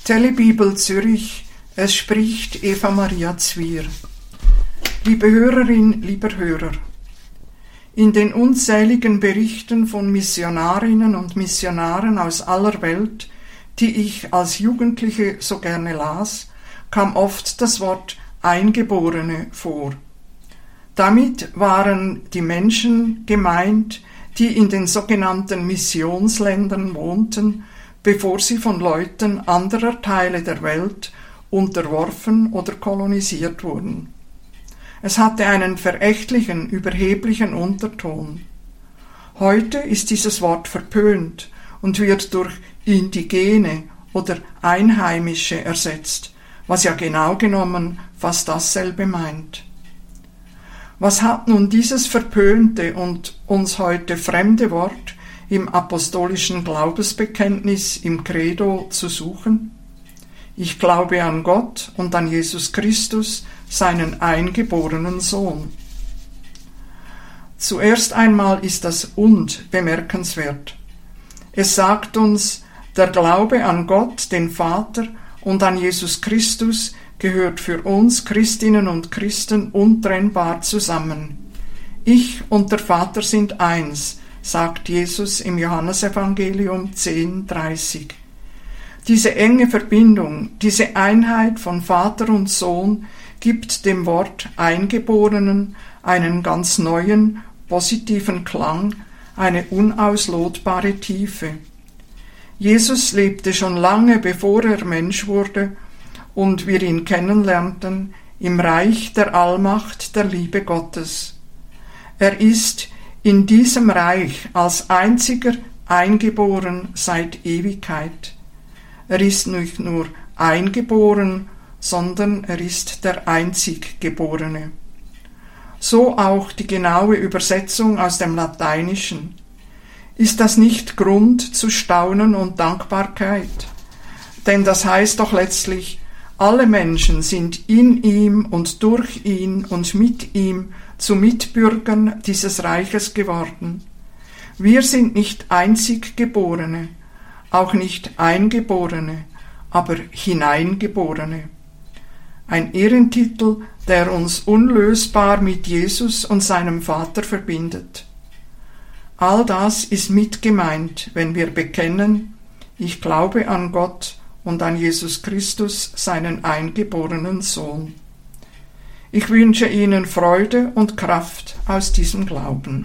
Telebibel Zürich, es spricht Eva Maria Zwier. Liebe Hörerin, lieber Hörer, in den unzähligen Berichten von Missionarinnen und Missionaren aus aller Welt, die ich als Jugendliche so gerne las, kam oft das Wort Eingeborene vor. Damit waren die Menschen gemeint, die in den sogenannten Missionsländern wohnten, bevor sie von Leuten anderer Teile der Welt unterworfen oder kolonisiert wurden. Es hatte einen verächtlichen, überheblichen Unterton. Heute ist dieses Wort verpönt und wird durch Indigene oder Einheimische ersetzt, was ja genau genommen fast dasselbe meint. Was hat nun dieses verpönte und uns heute fremde Wort im apostolischen Glaubensbekenntnis, im Credo zu suchen? Ich glaube an Gott und an Jesus Christus, seinen eingeborenen Sohn. Zuerst einmal ist das Und bemerkenswert. Es sagt uns, der Glaube an Gott, den Vater, und an Jesus Christus gehört für uns Christinnen und Christen untrennbar zusammen. Ich und der Vater sind eins, sagt Jesus im Johannesevangelium 10,30. Diese enge Verbindung, diese Einheit von Vater und Sohn gibt dem Wort Eingeborenen einen ganz neuen, positiven Klang, eine unauslotbare Tiefe. Jesus lebte schon lange, bevor er Mensch wurde und wir ihn kennenlernten, im Reich der Allmacht der Liebe Gottes. Er ist in diesem Reich als einziger eingeboren seit Ewigkeit. Er ist nicht nur eingeboren, sondern er ist der Einziggeborene. So auch die genaue Übersetzung aus dem Lateinischen. Ist das nicht Grund zu Staunen und Dankbarkeit? Denn das heißt doch letztlich, alle Menschen sind in ihm und durch ihn und mit ihm zu Mitbürgern dieses Reiches geworden. Wir sind nicht Einziggeborene, auch nicht Eingeborene, aber Hineingeborene. Ein Ehrentitel, der uns unlösbar mit Jesus und seinem Vater verbindet. All das ist mit gemeint, wenn wir bekennen, ich glaube an Gott und an Jesus Christus, seinen eingeborenen Sohn. Ich wünsche Ihnen Freude und Kraft aus diesem Glauben.